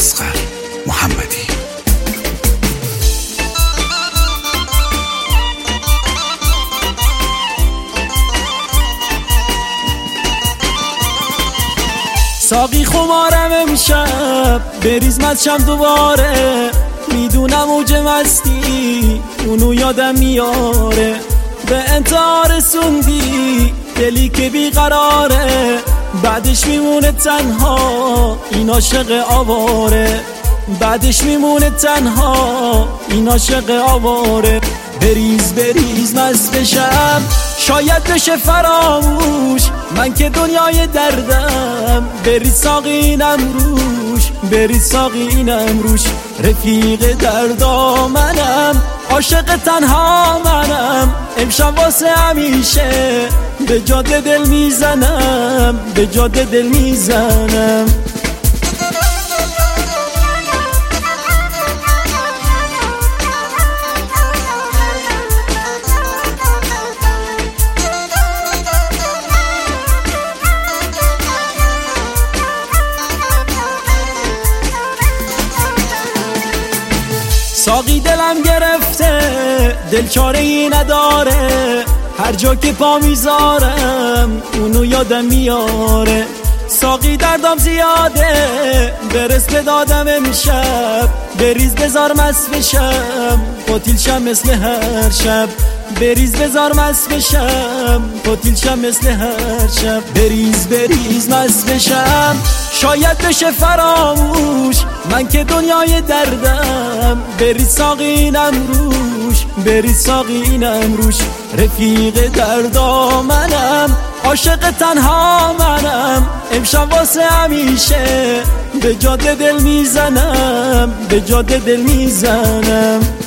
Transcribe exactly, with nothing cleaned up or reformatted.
اصغر محمدی. ساقی خمارم امشب بریز مدشم دوباره، میدونم اوج مستی اونو یادم میاره. به انتها رسوندی دلی که بیقراره، بعدش میمونه تنها این عاشق آواره. بعدش میمونه تنها این عاشق آواره. بریز بریز مست بشم شاید بشه فراموش، من که دنیای دردم. بریز ساقی اینم روش، بریز ساقی اینم روش. رفیق دردا منم، عاشق تنها منم. امشب واسه همیشه به جاده دل میزنم، به جاده دل میزنم. ساقی دلم گرفته دل چاره ای نداره، هر جا که پا میذارم اونو یادم میاره. ساقی دردم زیاده برس به دادم امشب، بریز بزار مست بشم قتیل شم مثل هر شب. بریز بزار مست بشم قتیل شم مثل هر شب. بریز بریز مست بشم شاید بشه فراموش، من که دنیای دردم. بریز ساقی اینم روش، بریز ساقی اینم روش. رفیق دردا منم، عاشق تنها منم. امشب واسه همیشه به جاده دل میزنم، به جاده دل میزنم.